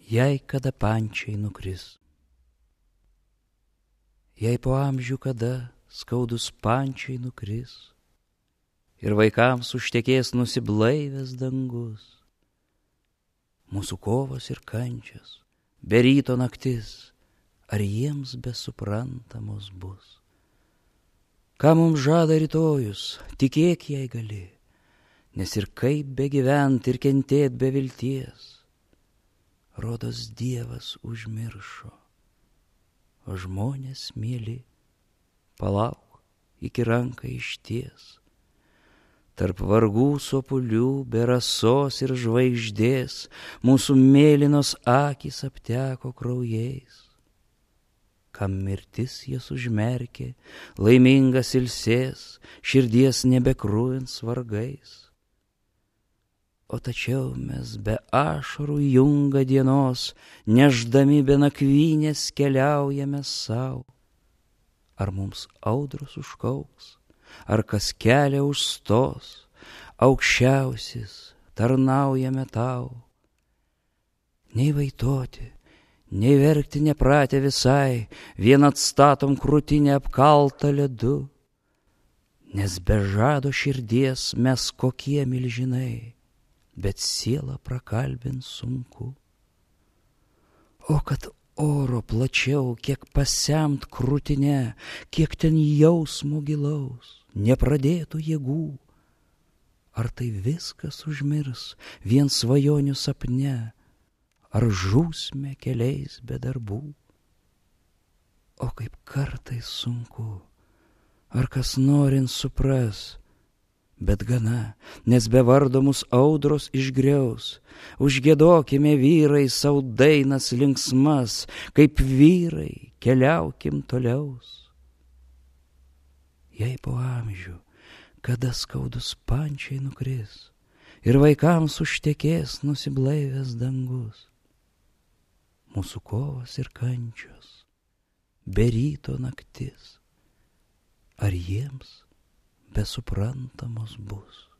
jei kada pančiai nukris. Jei po amžių kada skaudus pančiai nukris ir vaikams užtekės nusiblaivęs dangus, mūsų kovos ir kančios, be ryto naktis, ar jiems besuprantamos bus? Ką mums žada rytojus, tikėk jei gali, nes ir kaip begyvent ir kentėt be vilties, rodos Dievas užmiršo, o žmonės mieli, palauk iki ranką išties. Tarp vargų sopulių, be rasos ir žvaigždės, mūsų mėlynos akys apteko kraujais. Kam mirtis jas užmerkė, laimingas ilsės, širdies nebekrūvins vargais. O tačiau mes be ašarų jungą dienos, neždami be nakvynės keliaujame sau. Ar mums audros užkauks, ar kas kelią užstos, aukščiausias tarnaujame tau. Nei vaitoti, nei verkti nepratę visai, vien atstatom krūtinę apkaltą ledu, nes be žado širdies mes kokie milžinai, bet sielą prakalbint sunku. O kad oro plačiau, kiek pasemt krūtinę, kiek ten jausmo gilaus, nepradėtų jėgų, ar tai viskas užmirs vien svajonių sapne, ar žūsime keliais be darbų? O kaip kartais sunku, ar kas norint supras, bet gana, nes be vardo mus audros išgriaus, užgiedokime vyrai sau dainas linksmas, kaip vyrai keliaukim toliaus. Jei po amžių, kada skaudus pančiai nukris, ir vaikams užtekės nusiblaivęs dangus, mūsų kovos ir kančios, be ryto naktis, ar jiems besuprantamos bus?